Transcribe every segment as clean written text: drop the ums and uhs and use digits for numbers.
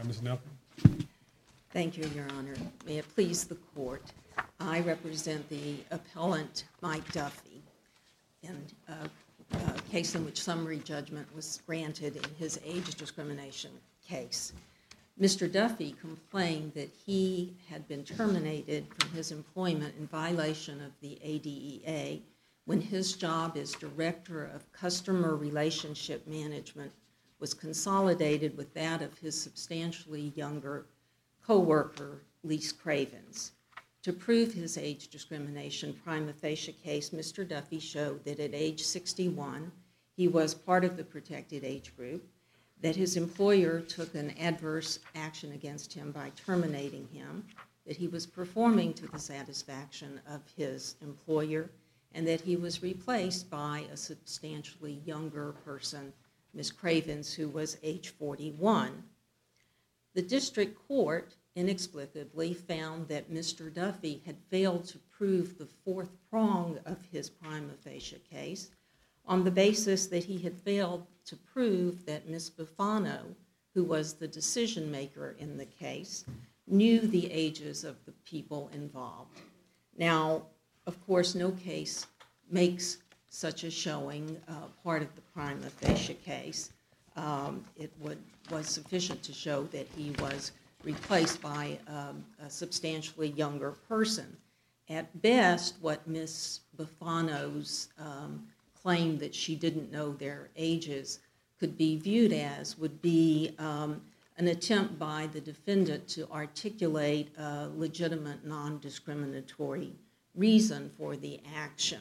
Ms. Nelson. Thank you, Your Honor. May it please the court, I represent the appellant Mike Duffy in a case in which summary judgment was granted in his age discrimination case. Mr. Duffy complained that he had been terminated from his employment in violation of the ADEA when his job as Director of Customer Relationship Management was consolidated with that of his substantially younger co-worker, Lise Cravens. To prove his age discrimination prima facie case, Mr. Duffy showed that at age 61, he was part of the protected age group, that his employer took an adverse action against him by terminating him, that he was performing to the satisfaction of his employer, and that he was replaced by a substantially younger person, Ms. Cravens, who was age 41. The district court inexplicably found that Mr. Duffy had failed to prove the fourth prong of his prima facie case on the basis that he had failed to prove that Ms. Bufano, who was the decision maker in the case, knew the ages of the people involved. Now, of course, no case makes such a showing part of the prima facie case. It was sufficient to show that he was replaced by a substantially younger person. At best, what Ms. Bufano's claim that she didn't know their ages could be viewed as would be an attempt by the defendant to articulate a legitimate non-discriminatory reason for the action.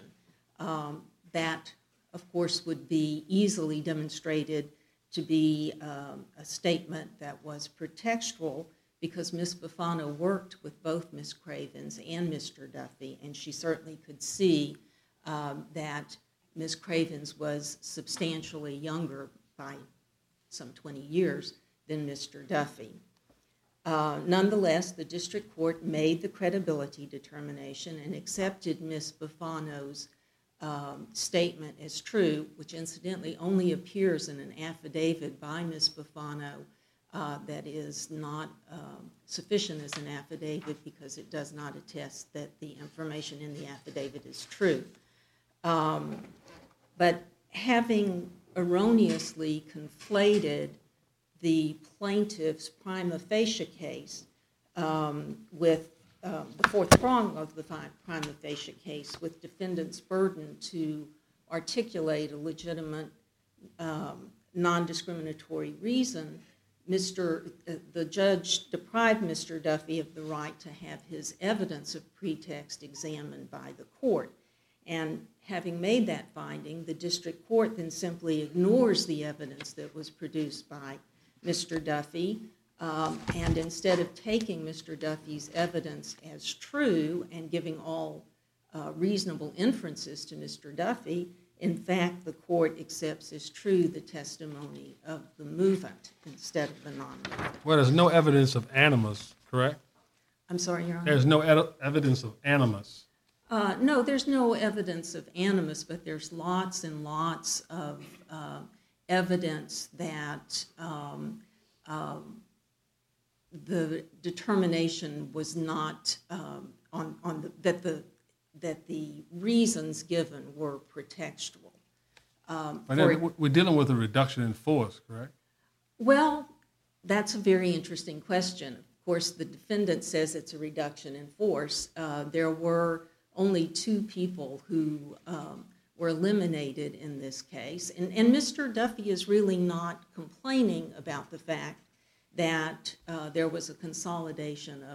That, of course, would be easily demonstrated to be a statement that was pretextual because Ms. Bufano worked with both Ms. Cravens and Mr. Duffy, and she certainly could see that Ms. Cravens was substantially younger by some 20 years than Mr. Duffy. Nonetheless, the district court made the credibility determination and accepted Ms. Bufano's statement as true, which incidentally only appears in an affidavit by Ms. Bufano that is not sufficient as an affidavit because it does not attest that the information in the affidavit is true. But having erroneously conflated the plaintiff's prima facie case with the fourth prong of the prima facie case with defendant's burden to articulate a legitimate non-discriminatory reason, the judge deprived Mr. Duffy of the right to have his evidence of pretext examined by the court. And having made that finding, the district court then simply ignores the evidence that was produced by Mr. Duffy, and instead of taking Mr. Duffy's evidence as true and giving all reasonable inferences to Mr. Duffy, in fact, the court accepts as true the testimony of the movement instead of the non-movement. Well, there's no evidence of animus, correct? I'm sorry, Your Honor? There's no evidence of animus. No, there's no evidence of animus, but there's lots and lots of evidence that the determination was not that the reasons given were pretextual. We're dealing with a reduction in force, correct? Well, that's a very interesting question. Of course, the defendant says it's a reduction in force. There were only two people who were eliminated in this case. And Mr. Duffy is really not complaining about the fact that there was a consolidation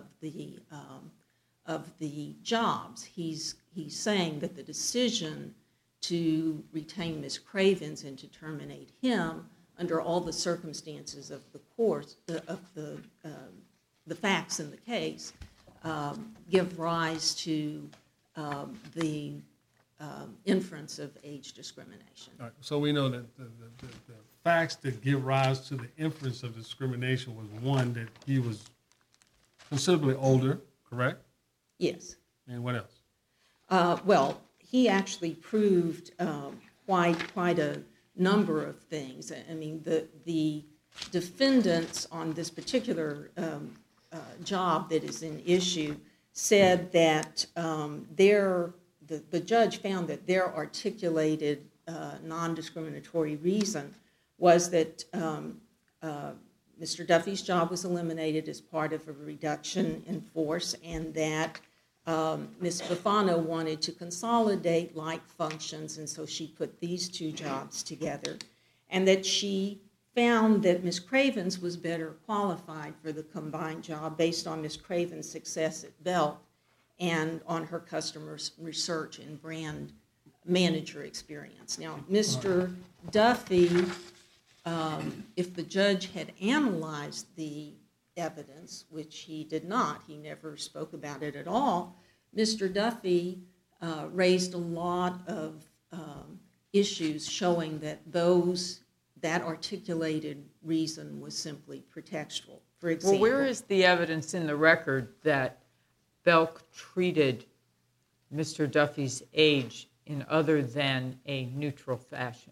of the jobs. He's saying that the decision to retain Ms. Cravens and to terminate him under all the circumstances of the course of the facts in the case give rise to the inference of age discrimination. All right, so we know that the facts that give rise to the inference of discrimination was one, that he was considerably older, correct? Yes. And what else? Well, he actually proved quite a number of things. I mean, the defendants on this particular job that is in issue said that the judge found that their articulated non-discriminatory reason was that Mr. Duffy's job was eliminated as part of a reduction in force, and that Ms. Bufano wanted to consolidate like functions, and so she put these two jobs together, and that she found that Ms. Cravens was better qualified for the combined job based on Ms. Cravens' success at Belk and on her customer research and brand manager experience. Now, Mr. Duffy, if the judge had analyzed the evidence, which he did not, he never spoke about it at all, Mr. Duffy raised a lot of issues showing that that articulated reason was simply pretextual. For example, well, where is the evidence in the record that Belk treated Mr. Duffy's age in other than a neutral fashion?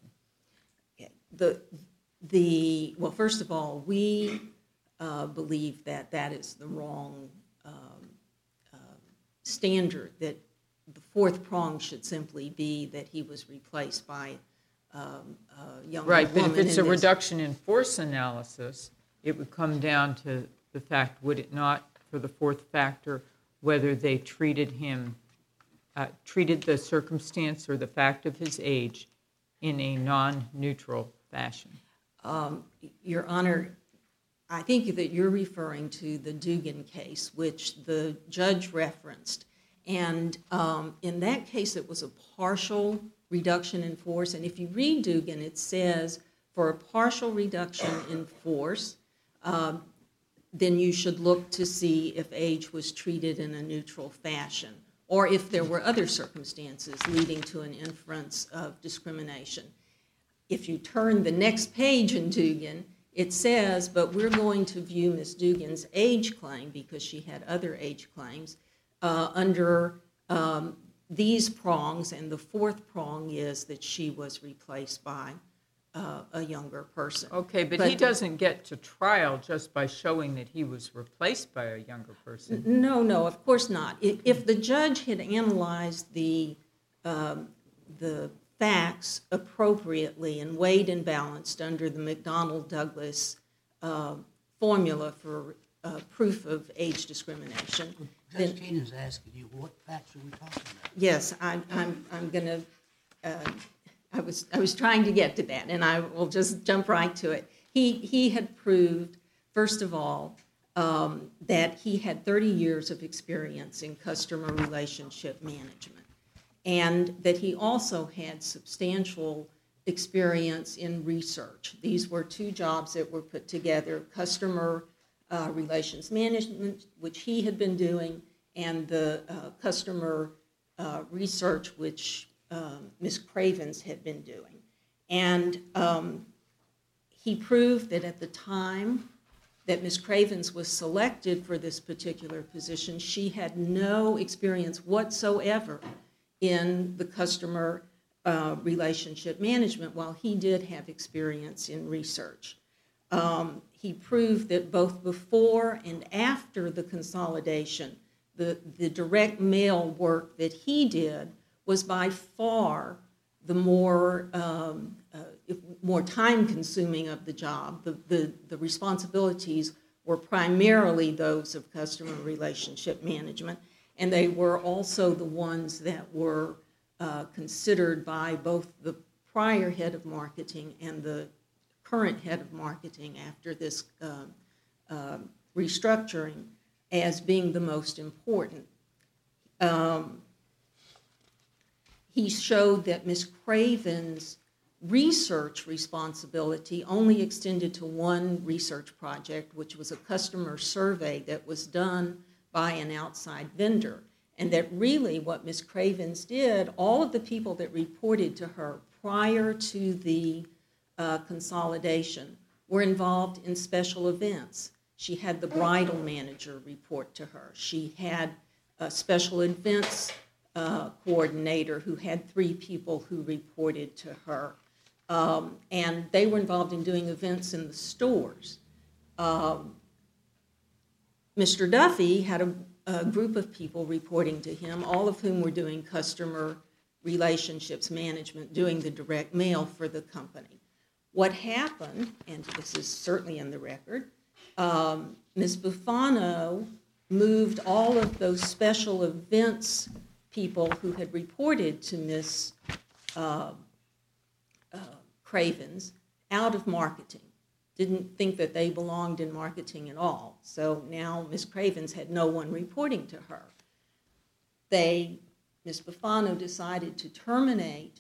Well, first of all, we believe that that is the wrong standard, that the fourth prong should simply be that he was replaced by a younger right, woman. but if it's a reduction in force analysis, it would come down to the fact, would it not, for the fourth factor, whether they treated the circumstance or the fact of his age in a non-neutral fashion? Your Honor, I think that you're referring to the Dugan case, which the judge referenced. And in that case, it was a partial reduction in force. And if you read Dugan, it says for a partial reduction in force, then you should look to see if age was treated in a neutral fashion, or if there were other circumstances leading to an inference of discrimination. If you turn the next page in Dugan, it says, but we're going to view Ms. Dugan's age claim, because she had other age claims, under these prongs, and the fourth prong is that she was replaced by a younger person. Okay, but he doesn't get to trial just by showing that he was replaced by a younger person. No, of course not. If the judge had analyzed the facts appropriately and weighed and balanced under the McDonnell-Douglas formula for proof of age discrimination. Judge Keenan's asking you, what facts are we talking about? Yes, I'm going to. I was trying to get to that, and I will just jump right to it. He had proved, first of all, that he had 30 years of experience in customer relationship management, and that he also had substantial experience in research. These were two jobs that were put together: customer relations management, which he had been doing, and the customer research, which Ms. Cravens had been doing. And he proved that at the time that Ms. Cravens was selected for this particular position, she had no experience whatsoever in the customer relationship management, while he did have experience in research. He proved that both before and after the consolidation, the direct mail work that he did was by far the more time-consuming of the job. The responsibilities were primarily those of customer relationship management, and they were also the ones that were considered by both the prior head of marketing and the current head of marketing after this restructuring as being the most important. He showed that Ms. Craven's research responsibility only extended to one research project, which was a customer survey that was done by an outside vendor, and that really what Ms. Cravens did, all of the people that reported to her prior to the consolidation were involved in special events. She had the bridal manager report to her. She had a special events coordinator who had 3 people who reported to her. and they were involved in doing events in the stores. Mr. Duffy had a group of people reporting to him, all of whom were doing customer relationships management, doing the direct mail for the company. What happened, and this is certainly in the record, Ms. Bufano moved all of those special events people who had reported to Ms. Cravens out of marketing. Didn't think that they belonged in marketing at all. So now Ms. Cravens had no one reporting to her. Ms. Bufano decided to terminate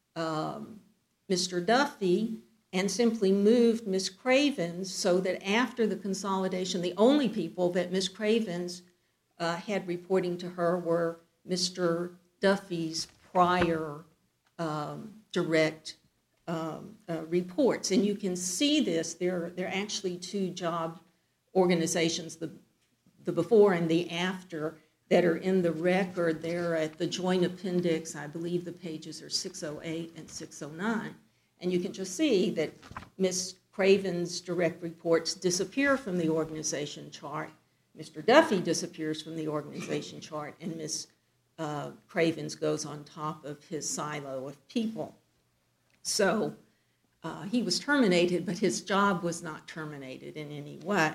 Mr. Duffy and simply moved Ms. Cravens so that after the consolidation, the only people that Ms. Cravens had reporting to her were Mr. Duffy's prior direct reports. And you can see this, there are actually two job organizations, the before and the after, that are in the record. They're at the joint appendix. I believe the pages are 608 and 609. And you can just see that Ms. Craven's direct reports disappear from the organization chart. Mr. Duffy disappears from the organization chart, and Ms. Cravens goes on top of his silo of people. So he was terminated, but his job was not terminated in any way.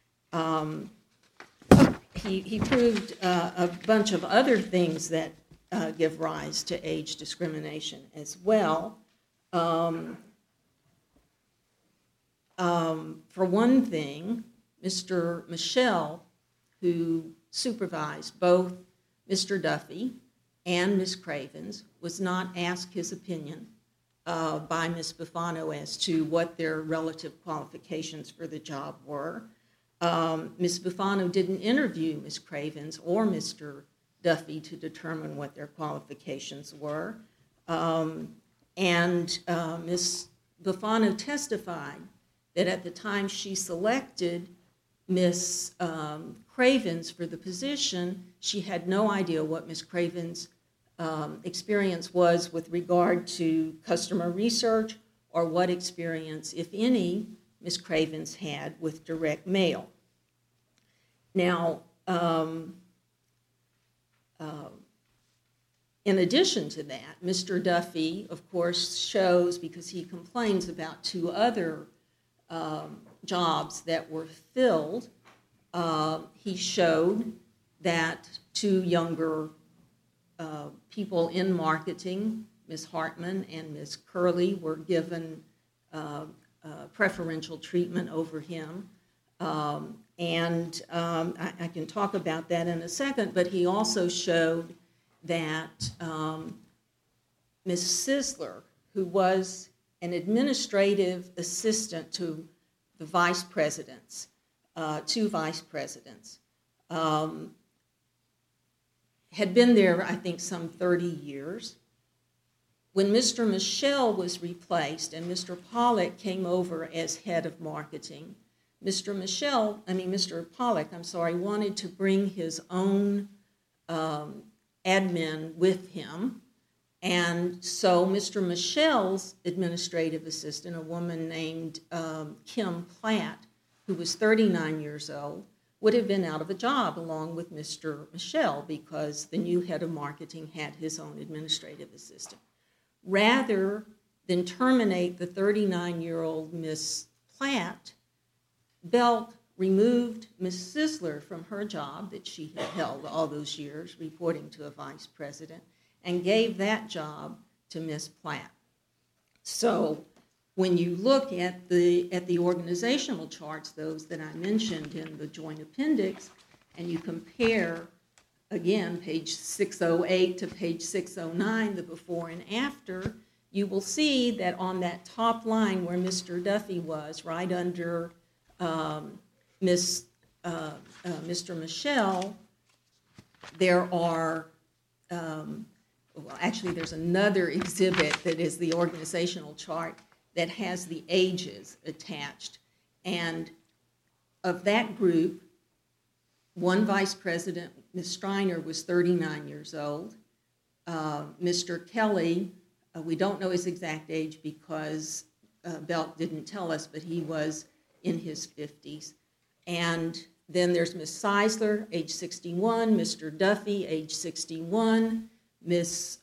He proved a bunch of other things that give rise to age discrimination as well. For one thing, Mr. Michel, who supervised both Mr. Duffy and Ms. Cravens, was not asked his opinion by Ms. Bufano as to what their relative qualifications for the job were. Ms. Bufano didn't interview Ms. Cravens or Mr. Duffy to determine what their qualifications were. And Ms. Bufano testified that at the time she selected Ms. Cravens for the position, she had no idea what Ms. Cravens' experience was with regard to customer research or what experience, if any, Ms. Cravens had with direct mail. Now, in addition to that, Mr. Duffy, of course, shows, because he complains about two other jobs that were filled, he showed that two younger people in marketing, Ms. Hartman and Ms. Curley, were given preferential treatment over him. And I can talk about that in a second, but he also showed that Ms. Sisler, who was an administrative assistant to the vice presidents, two vice presidents, had been there, I think, some 30 years. When Mr. Michel was replaced and Mr. Pollack came over as head of marketing, Mr. Pollack, wanted to bring his own admin with him. And so Mr. Michel's administrative assistant, a woman named Kim Platt, who was 39 years old, would have been out of a job along with Mr. Michel because the new head of marketing had his own administrative assistant. Rather than terminate the 39-year-old Miss Platt, Belk removed Ms. Sisler from her job that she had held all those years, reporting to a vice president, and gave that job to Ms. Platt. So when you look at the organizational charts, those that I mentioned in the joint appendix, and you compare, again, page 608 to page 609, the before and after, you will see that on that top line where Mr. Duffy was, right under Mr. Michel, there are, there's another exhibit that is the organizational chart that has the ages attached. And of that group, one vice president, Ms. Striner, was 39 years old. Mr. Kelly we don't know his exact age because Belk didn't tell us, but he was in his 50s. And then there's Miss Seisler, age 61, Mr. Duffy, age 61, Miss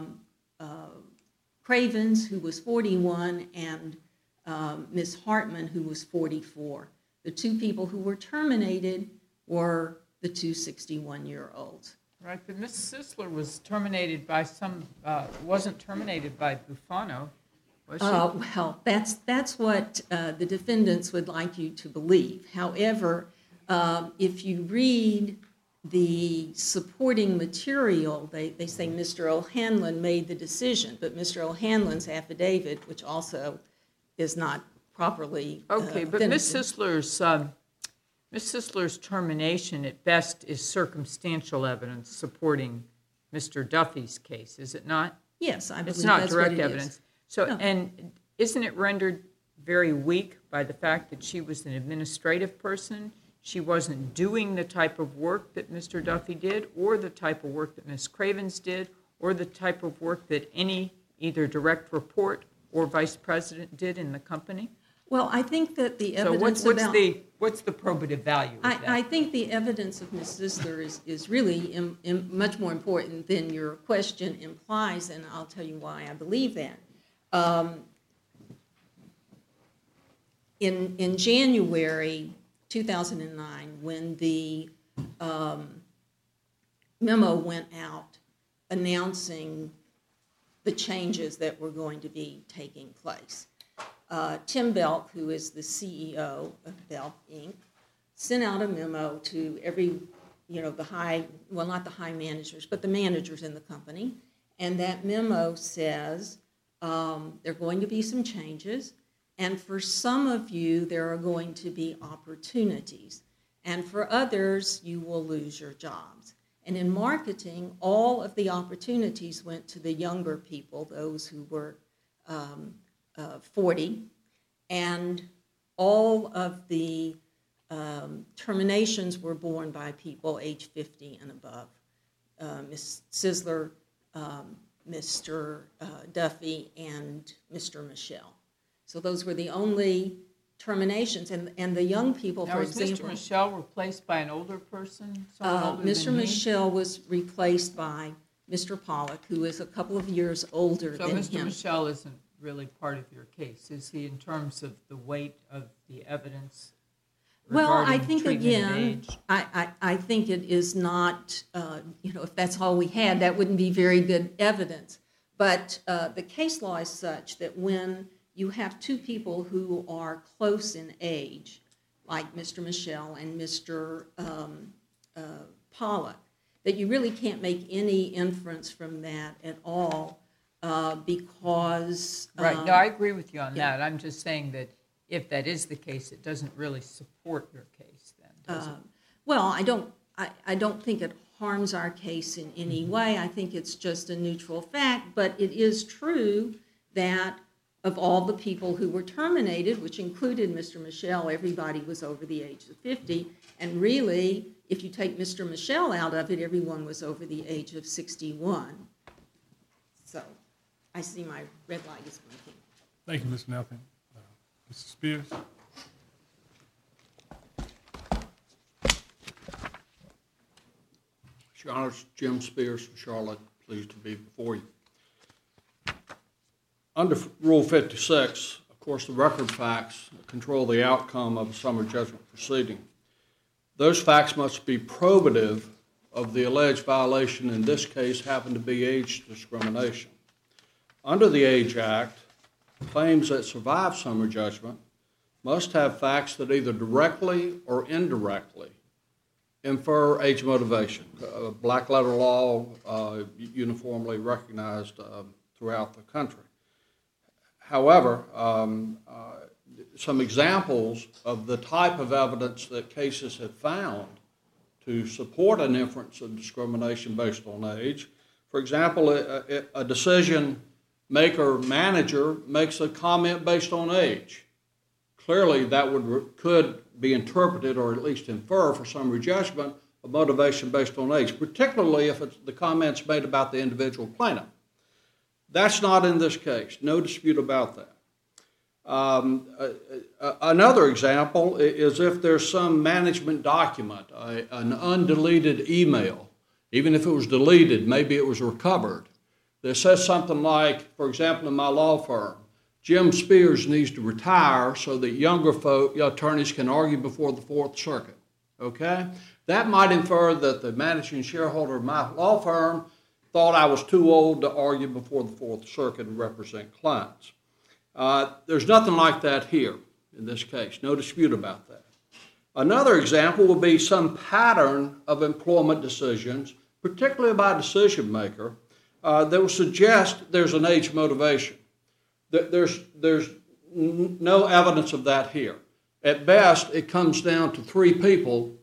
Cravens, who was 41, and Miss Hartman, who was 44. The two people who were terminated were the two 61-year-olds. Right, but Ms. Sisler was terminated by wasn't terminated by Bufano, was she? Well, that's what the defendants would like you to believe. However, if you read the supporting material, they say Mr. O'Hanlon made the decision, but Mr. O'Hanlon's affidavit, which also is not properly Okay, but Ms. Sisler's termination at best is circumstantial evidence supporting Mr. Duffy's case, is it not? Yes, I believe It's not that's direct what it evidence. is. So, No. and isn't it rendered very weak by the fact that she was an administrative person? She wasn't doing the type of work that Mr. Duffy did, or the type of work that Ms. Cravens did, or the type of work that any either direct report or vice president did in the company? Well, I think that the So evidence what's about... the probative value of that? I think the evidence of Ms. Sisler is really much more important than your question implies, and I'll tell you why I believe that. In January 2009, when the memo went out announcing the changes that were going to be taking place, Tim Belk, who is the CEO of Belk Inc., sent out a memo to every, the high, well, not the high managers, but the managers in the company. And that memo says there are going to be some changes, and for some of you, there are going to be opportunities. And for others, you will lose your jobs. And in marketing, all of the opportunities went to the younger people, those who were 40, and all of the terminations were borne by people age 50 and above. Ms. Sisler, Mr. Duffy, and Mr. Michelle. So those were the only terminations. And the young people, Now, for was example... Mr. Michelle replaced by an older person? Someone older Mr. than he? Michelle was replaced by Mr. Pollock, who is a couple of years older So than Mr. him. Michelle isn't really part of your case, is he, in terms of the weight of the evidence Well, I regarding think treatment and again, age? I think it is not, if that's all we had, that wouldn't be very good evidence. But the case law is such that when you have two people who are close in age, like Mr. Michelle and Mr. Pollock, that you really can't make any inference from that at all because... Right, no, I agree with you on yeah. that. I'm just saying that if that is the case, it doesn't really support your case then, does it? Well, I don't think it harms our case in any way. I think it's just a neutral fact, but it is true that of all the people who were terminated, which included Mr. Michelle, everybody was over the age of 50, and really, if you take Mr. Michelle out of it, everyone was over the age of 61. So, I see my red light is blinking. Thank you, Mr. Nelson. Mr. Spears? Your Honor, Jim Spears from Charlotte, pleased to be before you. Under Rule 56, of course, the record facts control the outcome of a summary judgment proceeding. Those facts must be probative of the alleged violation, in this case, happened to be age discrimination. Under the Age Act, claims that survive summary judgment must have facts that either directly or indirectly infer age motivation. Black letter law uniformly recognized throughout the country. However, some examples of the type of evidence that cases have found to support an inference of discrimination based on age. For example, a decision maker manager makes a comment based on age. Clearly, that could be interpreted or at least infer for summary judgment a motivation based on age, particularly if the comment's made about the individual plaintiff. That's not in this case. No dispute about that. Another example is if there's some management document, an undeleted email, even if it was deleted, maybe it was recovered, that says something like, for example, in my law firm, Jim Spears needs to retire so that younger attorneys can argue before the Fourth Circuit. Okay? That might infer that the managing shareholder of my law firm thought I was too old to argue before the Fourth Circuit and represent clients. There's nothing like that here in this case. No dispute about that. Another example would be some pattern of employment decisions, particularly by a decision maker, that will suggest there's an age motivation. There's no evidence of that here. At best, it comes down to three people.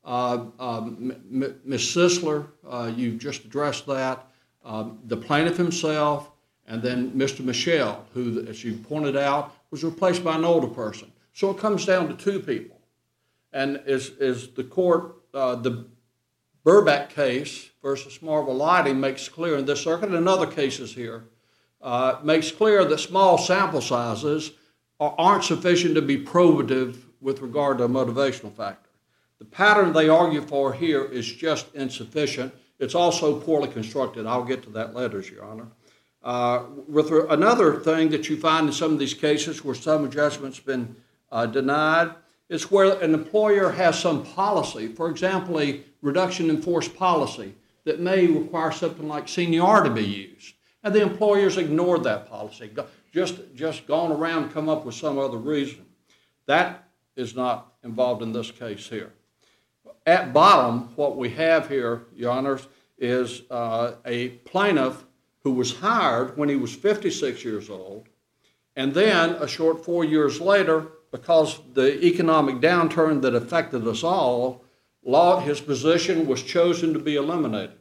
Ms. Sisler, you just addressed that, the plaintiff himself, and then Mr. Michel, who, as you pointed out, was replaced by an older person. So it comes down to two people. And as the court, the Burback case versus Marvel Lighting makes clear in this circuit, and other cases here, makes clear that small sample sizes aren't sufficient to be probative with regard to a motivational factor. The pattern they argue for here is just insufficient. It's also poorly constructed. I'll get to that later, Your Honor. Another thing that you find in some of these cases where some adjustment's been denied is where an employer has some policy, for example, a reduction in force policy that may require something like seniority to be used. And the employer's ignored that policy, just gone around and come up with some other reason. That is not involved in this case here. At bottom, what we have here, Your Honors, is a plaintiff who was hired when he was 56 years old, and then a short 4 years later, because the economic downturn that affected us all, his position was chosen to be eliminated.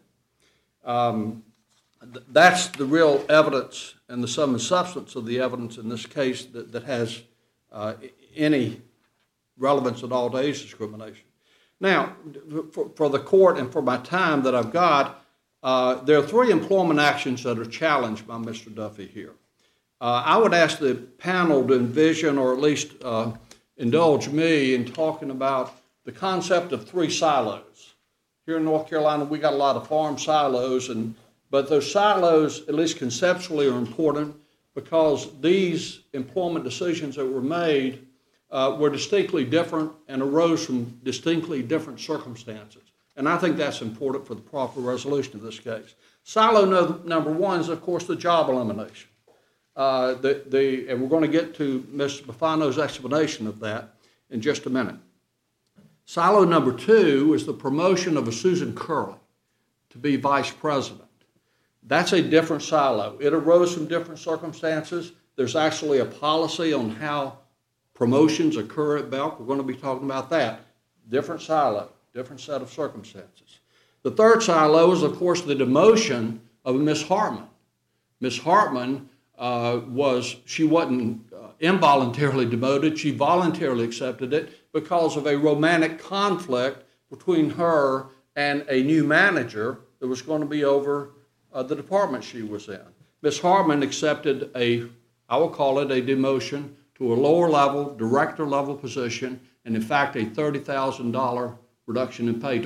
That's the real evidence and the sum and substance of the evidence in this case that has any relevance at all to age discrimination. Now, for the court and for my time that I've got, there are three employment actions that are challenged by Mr. Duffy here. I would ask the panel to envision, or at least indulge me in talking about the concept of three silos. Here in North Carolina, we got a lot of farm silos, but those silos, at least conceptually, are important because these employment decisions that were made were distinctly different and arose from distinctly different circumstances. And I think that's important for the proper resolution of this case. Silo number one is, of course, the job elimination. And we're going to get to Ms. Bufano's explanation of that in just a minute. Silo number two is the promotion of a Susan Curley to be vice president. That's a different silo. It arose from different circumstances. There's actually a policy on how promotions occur at Belk. We're going to be talking about that. Different silo, different set of circumstances. The third silo is, of course, the demotion of Miss Hartman. Miss Hartman she wasn't involuntarily demoted. She voluntarily accepted it because of a romantic conflict between her and a new manager that was going to be over the department she was in. Miss Hartman accepted I will call it a demotion to a lower level, director level position, and in fact a $30,000 reduction in pay to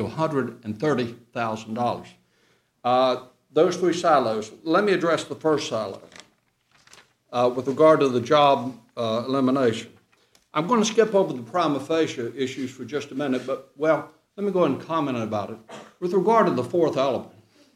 $130,000. Those three silos. Let me address the first silo with regard to the job elimination. I'm going to skip over the prima facie issues for just a minute, but, let me go ahead and comment about it. With regard to the fourth element,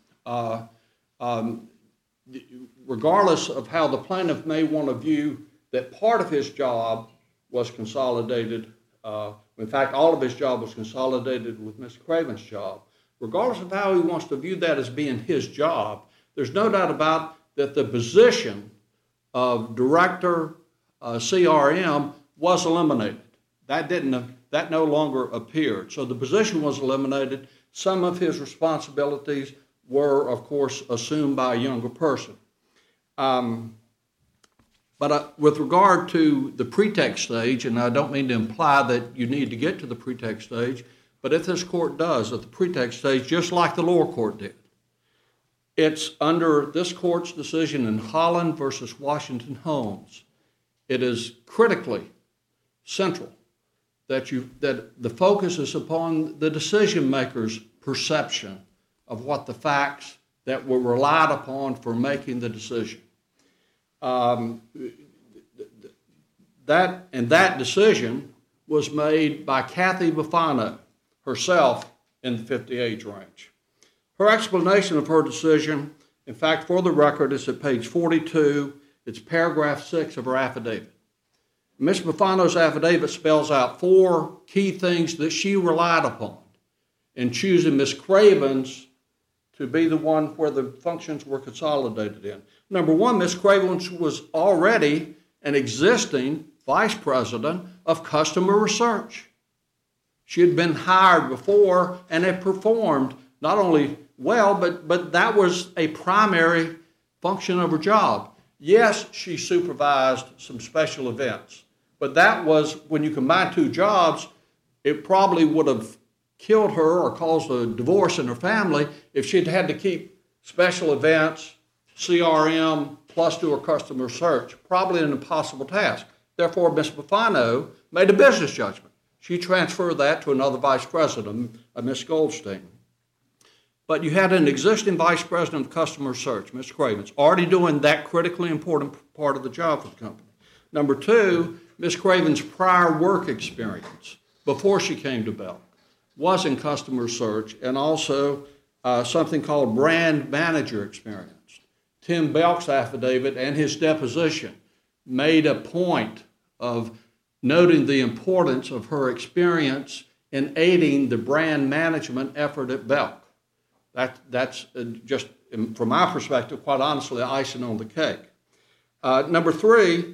regardless of how the plaintiff may want to view that part of his job was consolidated, in fact, all of his job was consolidated with Mr. Craven's job. Regardless of how he wants to view that as being his job, there's no doubt about that the position of director CRM was eliminated. That no longer appeared. So the position was eliminated. Some of his responsibilities were, of course, assumed by a younger person. But with regard to the pretext stage, and I don't mean to imply that you need to get to the pretext stage, but if this court does at the pretext stage, just like the lower court did, It's under this court's decision in Holland versus Washington Holmes. It is critically central that the focus is upon the decision maker's perception of what the facts that were relied upon for making the decision. That decision was made by Kathy Bufano herself in the 50 age range. Her explanation of her decision, in fact, for the record, is at page 42. It's paragraph 6 of her affidavit. Ms. Bufano's affidavit spells out 4 key things that she relied upon in choosing Ms. Cravens to be the one where the functions were consolidated in. Number 1, Ms. Cravens was already an existing vice president of customer research. She had been hired before and had performed not only well, but that was a primary function of her job. Yes, she supervised some special events, but that was, when you combine 2 jobs, it probably would have killed her or caused a divorce in her family if she'd had to keep special events, CRM, plus do her customer search. Probably an impossible task. Therefore, Ms. Bufano made a business judgment. She transferred that to another vice president, Ms. Goldstein. But you had an existing vice president of customer search, Ms. Cravens, already doing that critically important part of the job for the company. Number 2, Ms. Cravens' prior work experience before she came to Belk was in customer search and also something called brand manager experience. Tim Belk's affidavit and his deposition made a point of noting the importance of her experience in aiding the brand management effort at Belk. That's just, from my perspective, quite honestly, icing on the cake. Number 3,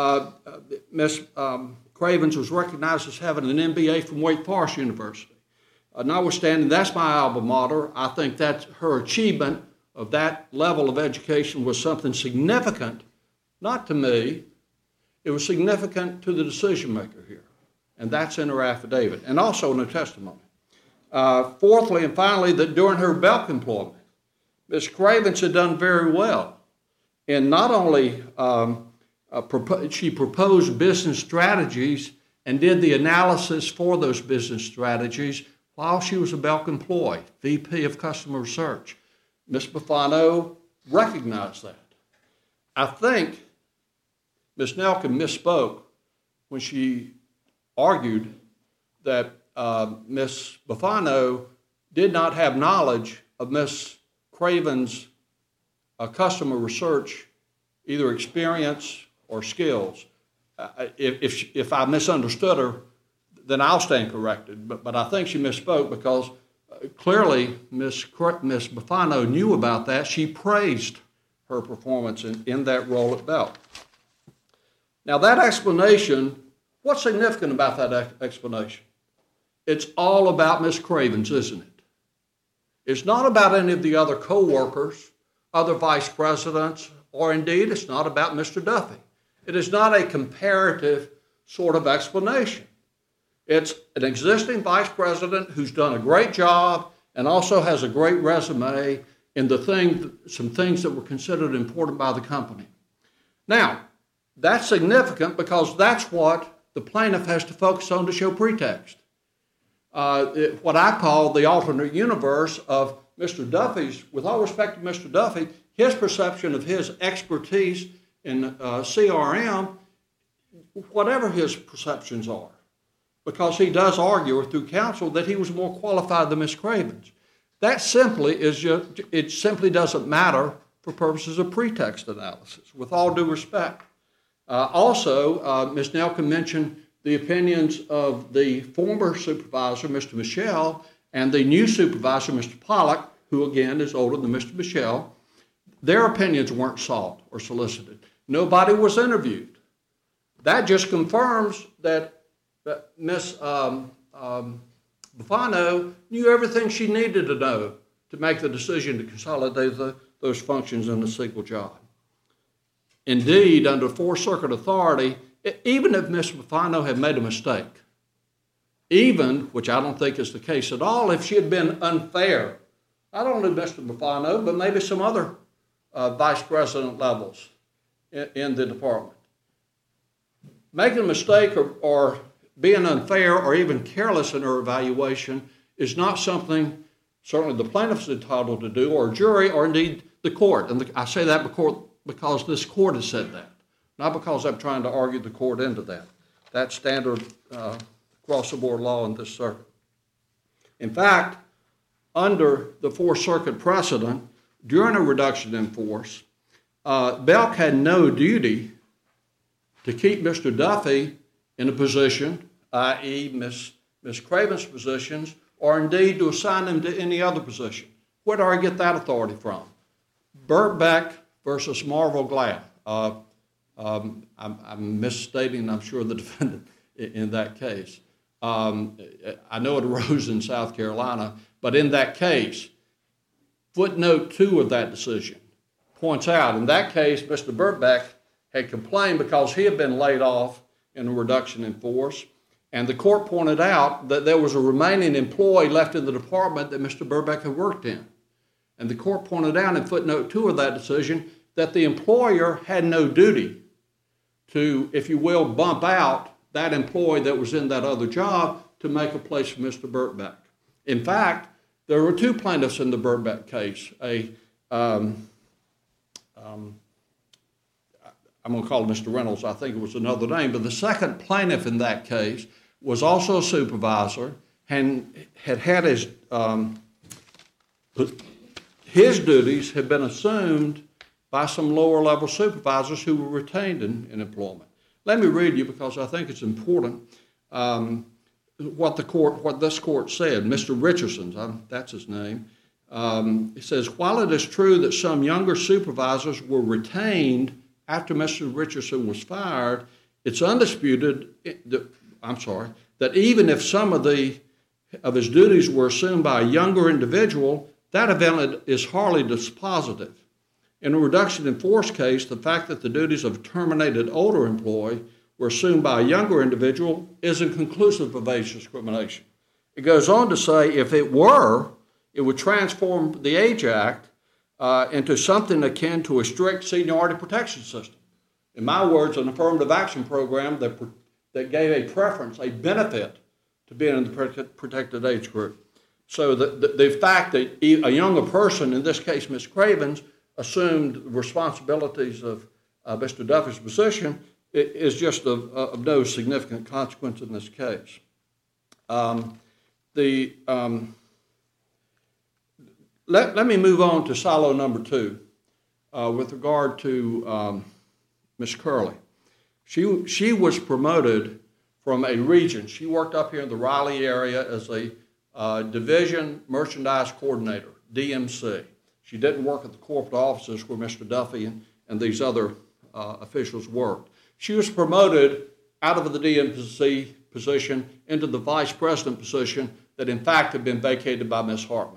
Ms. Cravens was recognized as having an MBA from Wake Forest University. Notwithstanding, that's my alma mater. I think that her achievement of that level of education was something significant, not to me, it was significant to the decision maker here. And that's in her affidavit and also in her testimony. Fourthly and finally, that during her Belk employment, Ms. Cravens had done very well. And not only she proposed business strategies and did the analysis for those business strategies while she was a Belk employee, VP of Customer Research. Ms. Bufano recognized that. I think Ms. Nelkin misspoke when she argued that Ms. Bufano did not have knowledge of Ms. Cravens' customer research, either experience or skills. If I misunderstood her, then I'll stand corrected. But I think she misspoke because clearly Ms. Bufano knew about that. She praised her performance in that role at Belk. Now that explanation, what's significant about that explanation? It's all about Ms. Cravens, isn't it? It's not about any of the other co-workers, other vice presidents, or indeed it's not about Mr. Duffy. It is not a comparative sort of explanation. It's an existing vice president who's done a great job and also has a great resume in some things that were considered important by the company. Now, that's significant because that's what the plaintiff has to focus on to show pretext. What I call the alternate universe of Mr. Duffy's, with all respect to Mr. Duffy, his perception of his expertise in CRM, whatever his perceptions are, because he does argue through counsel that he was more qualified than Ms. Cravens. That simply it simply doesn't matter for purposes of pretext analysis, with all due respect. Also, Ms. Nelkin mentioned the opinions of the former supervisor, Mr. Michel, and the new supervisor, Mr. Pollack, who again is older than Mr. Michel. Their opinions weren't sought or solicited. Nobody was interviewed. That just confirms that Ms. Bufano knew everything she needed to know to make the decision to consolidate those functions in a single job. Indeed, under Fourth Circuit authority, even if Ms. Bufano had made a mistake, even, which I don't think is the case at all, if she had been unfair not only Mr. Bufano, but maybe some other vice president levels in the department. Making a mistake or being unfair or even careless in her evaluation is not something certainly the plaintiff is entitled to do, or jury, or indeed the court. And I say that because this court has said that, not because I'm trying to argue the court into that. That's standard across-the-board law in this circuit. In fact, under the Fourth Circuit precedent, during a reduction in force, Belk had no duty to keep Mr. Duffy in a position, i.e. Ms. Craven's positions, or indeed to assign him to any other position. Where do I get that authority from? Birkbeck versus Marvel Glad. I'm misstating, I'm sure, the defendant in that case. I know it arose in South Carolina, but in that case, footnote 2 of that decision points out, in that case, Mr. Birkbeck had complained because he had been laid off in a reduction in force, and the court pointed out that there was a remaining employee left in the department that Mr. Birkbeck had worked in. And the court pointed out in footnote 2 of that decision that the employer had no duty to, if you will, bump out that employee that was in that other job to make a place for Mr. Birkbeck. In fact, there were 2 plaintiffs in the Birkbeck case. I'm going to call him Mr. Reynolds, I think it was another name, but the second plaintiff in that case was also a supervisor and had his duties had been assumed by some lower level supervisors who were retained in employment. Let me read you, because I think it's important, what this court said. Mr. Richardson, that's his name, he says, while it is true that some younger supervisors were retained after Mr. Richardson was fired, it's undisputed that even if some of his duties were assumed by a younger individual, that event is hardly dispositive. In a reduction in force case, the fact that the duties of a terminated older employee were assumed by a younger individual isn't conclusive of age discrimination. It goes on to say if it were, it would transform the Age Act into something akin to a strict seniority protection system. In my words, an affirmative action program that gave a preference, a benefit to being in the protected age group. So the fact that a younger person, in this case Ms. Cravens, assumed responsibilities of Mr. Duffy's position is just of no significant consequence in this case. Let me move on to silo number 2 with regard to Ms. Curley. She was promoted from a region. She worked up here in the Raleigh area as a division merchandise coordinator, DMC. She didn't work at the corporate offices where Mr. Duffy and these other officials worked. She was promoted out of the DMC position into the vice president position that in fact had been vacated by Ms. Hartman.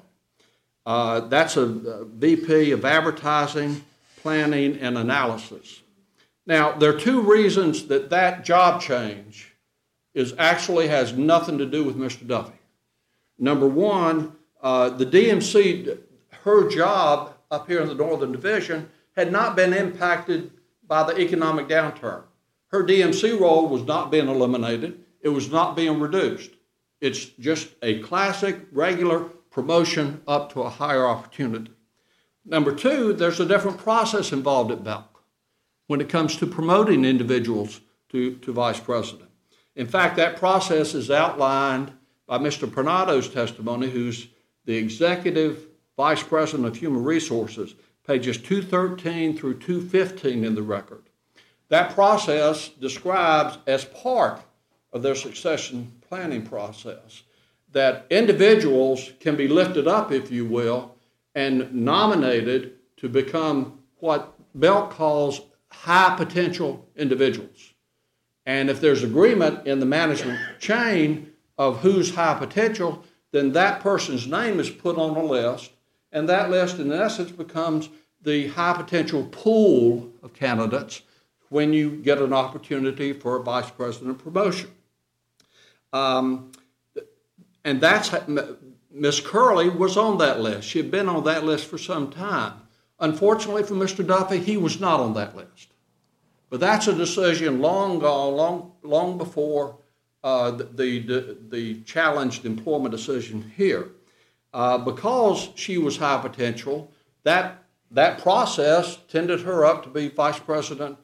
That's a VP of advertising, planning, and analysis. Now, there are 2 reasons that job change actually has nothing to do with Mr. Duffy. Number 1, the DMC, her job up here in the Northern Division had not been impacted by the economic downturn. Her DMC role was not being eliminated. It was not being reduced. It's just a classic, regular promotion up to a higher opportunity. Number 2, there's a different process involved at Belk when it comes to promoting individuals to vice president. In fact, that process is outlined by Mr. Pernato's testimony, who's the executive vice president of human resources, pages 213 through 215 in the record. That process describes, as part of their succession planning process, that individuals can be lifted up, if you will, and nominated to become what Belk calls high potential individuals. And if there's agreement in the management chain of who's high potential, then that person's name is put on a list, and that list in essence becomes the high potential pool of candidates when you get an opportunity for a vice president promotion. And that's Miss Curley was on that list. She had been on that list for some time. Unfortunately for Mr. Duffy, he was not on that list. But that's a decision long gone, long before the challenged employment decision here. Because she was high potential, that process tended her up to be vice president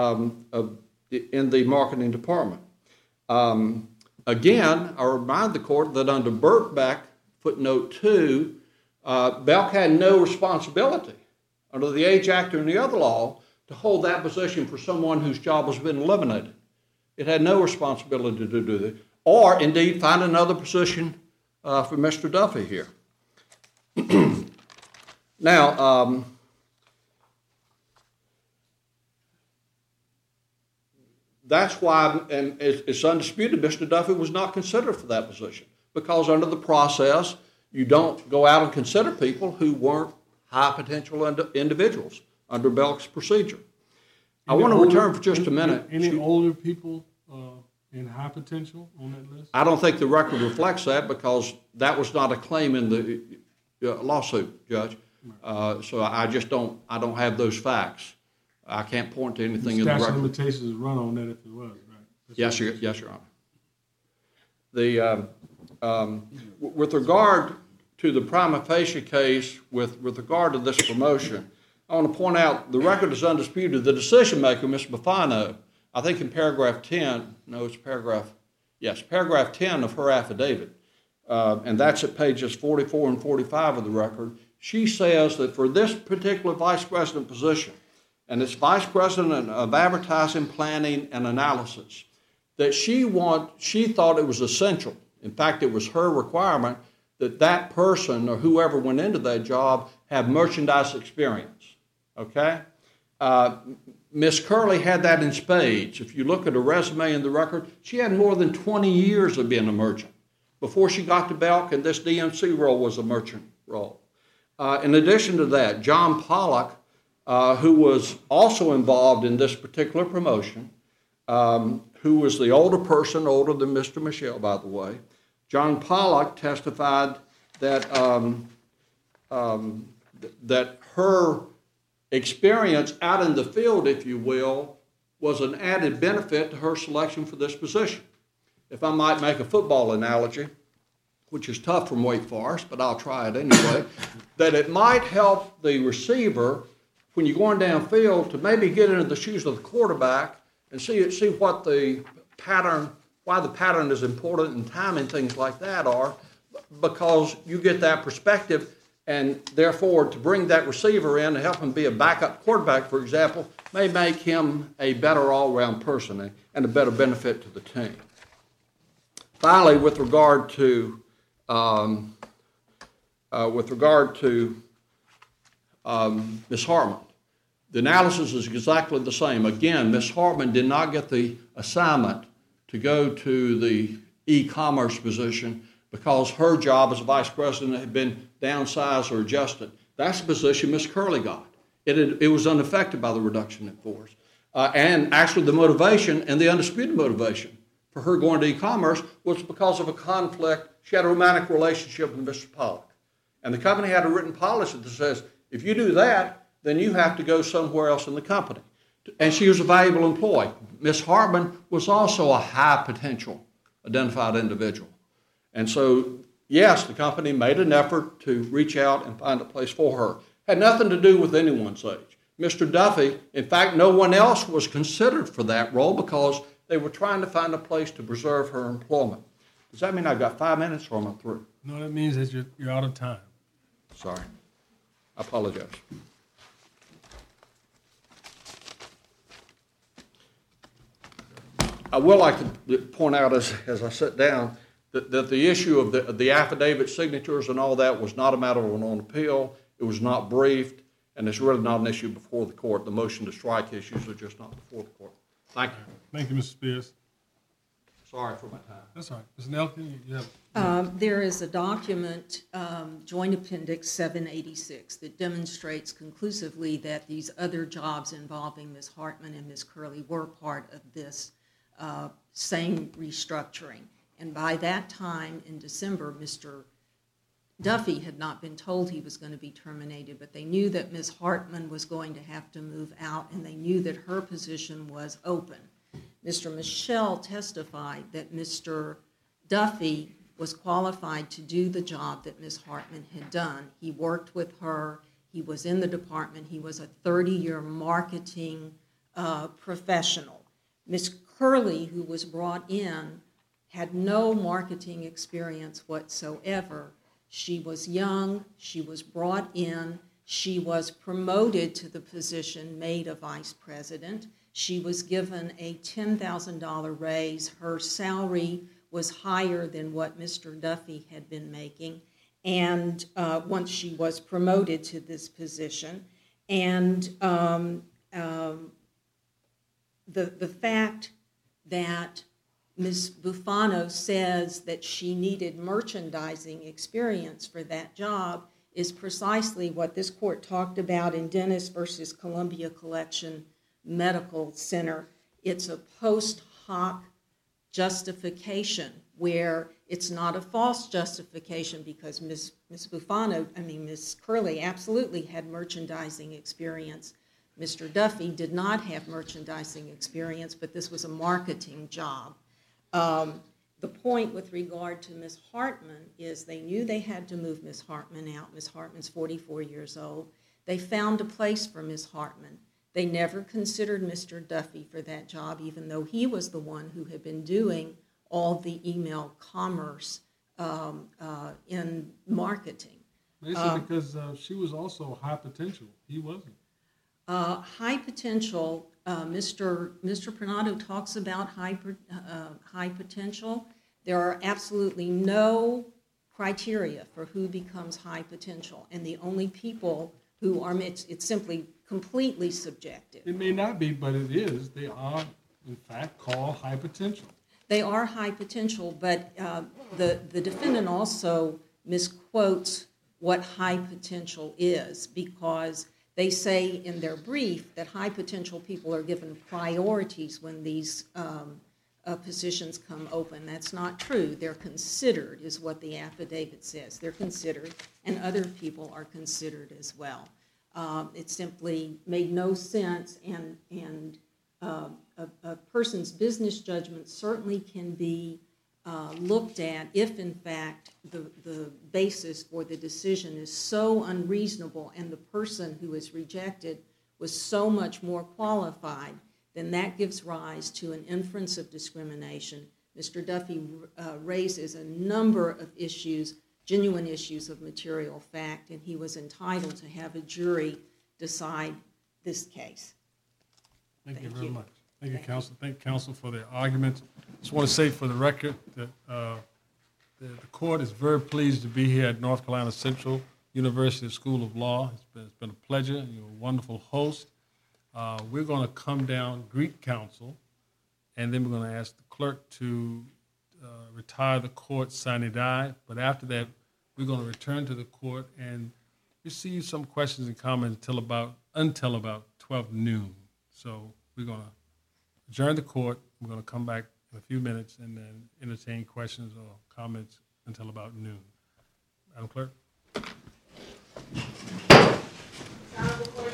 in the marketing department. Again, I remind the court that under Birkbeck, footnote 2, Belk had no responsibility under the Age Act or any other law to hold that position for someone whose job has been eliminated. It had no responsibility to do that, or indeed find another position for Mr. Duffy here. Now, that's why, and it's undisputed, Mr. Duffy was not considered for that position, because under the process, you don't go out and consider people who weren't high potential individuals under Belk's procedure. I want to return for just a minute. Any older people in high potential on that list? I don't think the record reflects that, because that was not a claim in the lawsuit, Judge. So I don't have those facts. I can't point to anything in the record. Statute of limitations run on that if it was, right? Yes, Your Honor. With regard to the prima facie case, with regard to this promotion, I want to point out the record is undisputed. The decision maker, Ms. Bufano, I think in paragraph 10, no, it's paragraph 10 of her affidavit, and that's at pages 44 and 45 of the record. She says that for this particular vice president position, and it's vice president of advertising, planning, and analysis, that she thought it was essential. In fact, it was her requirement that that person or whoever went into that job have merchandise experience. Okay? Miss Curley had that in spades. If you look at her resume in the record, she had more than 20 years of being a merchant before she got to Belk, and this DMC role was a merchant role. In addition to that, John Pollock, who was also involved in this particular promotion, who was the older person, older than Mr. Michelle, by the way, John Pollock testified that that her experience out in the field, if you will, was an added benefit to her selection for this position. If I might make a football analogy, which is tough from Wake Forest, but I'll try it anyway, that it might help the receiver when you're going downfield to maybe get into the shoes of the quarterback and see what the pattern, why the pattern is important and timing, things like that are, because you get that perspective, and therefore to bring that receiver in to help him be a backup quarterback, for example, may make him a better all-around person and a better benefit to the team. Finally, with regard to Ms. Hartman, the analysis is exactly the same. Again, Ms. Hartman did not get the assignment to go to the e-commerce position because her job as a vice president had been downsized or adjusted. That's the position Ms. Curley got. It was unaffected by the reduction in force. And actually the motivation, and the undisputed motivation for her going to e-commerce, was because of a conflict. She had a romantic relationship with Mr. Pollock. And the company had a written policy that says, if you do that, then you have to go somewhere else in the company. And she was a valuable employee. Ms. Hartman was also a high potential identified individual. And so, yes, the company made an effort to reach out and find a place for her. Had nothing to do with anyone's age. Mr. Duffy, in fact, no one else was considered for that role because they were trying to find a place to preserve her employment. Does that mean I've got 5 minutes or am I through? No, that means that you're out of time. Sorry. I apologize. I would like to point out as I sit down that the issue of the affidavit signatures and all that was not a matter of an appeal. It was not briefed, and it's really not an issue before the court. The motion to strike issues are just not before the court. Thank you. Thank you, Mr. Spears. Sorry for my time. That's all right. Ms. Nelson, you have... There is a document, Joint Appendix 786, that demonstrates conclusively that these other jobs involving Ms. Hartman and Ms. Curley were part of this same restructuring. And by that time, in December, Mr. Duffy had not been told he was going to be terminated, but they knew that Ms. Hartman was going to have to move out, and they knew that her position was open. Mr. Michel testified that Mr. Duffy was qualified to do the job that Ms. Hartman had done. He worked with her. He was in the department. He was a 30-year marketing professional. Ms. Curley, who was brought in, had no marketing experience whatsoever. She was young. She was brought in. She was promoted to the position, made a vice president. She was given a $10,000 raise. Her salary was higher than what Mr. Duffy had been making, and once she was promoted to this position. And the fact that Ms. Bufano says that she needed merchandising experience for that job is precisely what this court talked about in Dennis versus Columbia Collection Medical Center. It's a post hoc justification where it's not a false justification, because Ms. Curley absolutely had merchandising experience. Mr. Duffy did not have merchandising experience, but this was a marketing job. The point with regard to Ms. Hartman is they knew they had to move Ms. Hartman out. Ms. Hartman's 44 years old. They found a place for Ms. Hartman. They never considered Mr. Duffy for that job, even though he was the one who had been doing all the email commerce in marketing. Basically, because she was also high potential. He wasn't. High potential, Mr. Pranado talks about high potential. There are absolutely no criteria for who becomes high potential, and the only people who are, it's simply completely subjective. It may not be, but it is. They are, in fact, called high potential. They are high potential, but the defendant also misquotes what high potential is, because they say in their brief that high potential people are given priorities when these positions come open. That's not true. They're considered, is what the affidavit says. They're considered, and other people are considered as well. It simply made no sense, and a person's business judgment certainly can be looked at if, in fact, the basis for the decision is so unreasonable and the person who is rejected was so much more qualified, then that gives rise to an inference of discrimination. Mr. Duffy raises a number of issues, genuine issues of material fact, and he was entitled to have a jury decide this case. Thank you very much. Thank you, counsel. Thank counsel for their arguments. Just want to say for the record that the court is very pleased to be here at North Carolina Central University School of Law. It's been a pleasure. You're a wonderful host. We're going to come down, greet counsel, and then we're going to ask the clerk to retire the court sine die. But after that, we're going to return to the court and receive some questions and comments until about 12 noon. So we're going to adjourn the court. We're going to come back in a few minutes and then entertain questions or comments until about noon. Madam Clerk.